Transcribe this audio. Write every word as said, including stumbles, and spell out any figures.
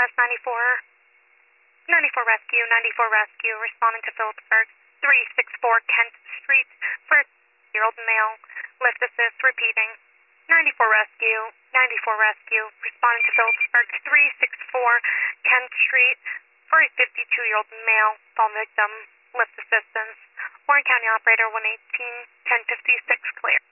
S ninety-four. ninety-four Rescue, ninety-four Rescue, responding to Phillipsburg, three sixty-four Kent Street, for a year-old male. Lift assist, repeating. ninety-four Rescue, ninety-four Rescue, responding to Phillipsburg, three sixty-four Kent Street, for a fifty-two-year-old male. Fall victim, lift assistance. Warren County Operator one eighteen ten fifty-six, clear.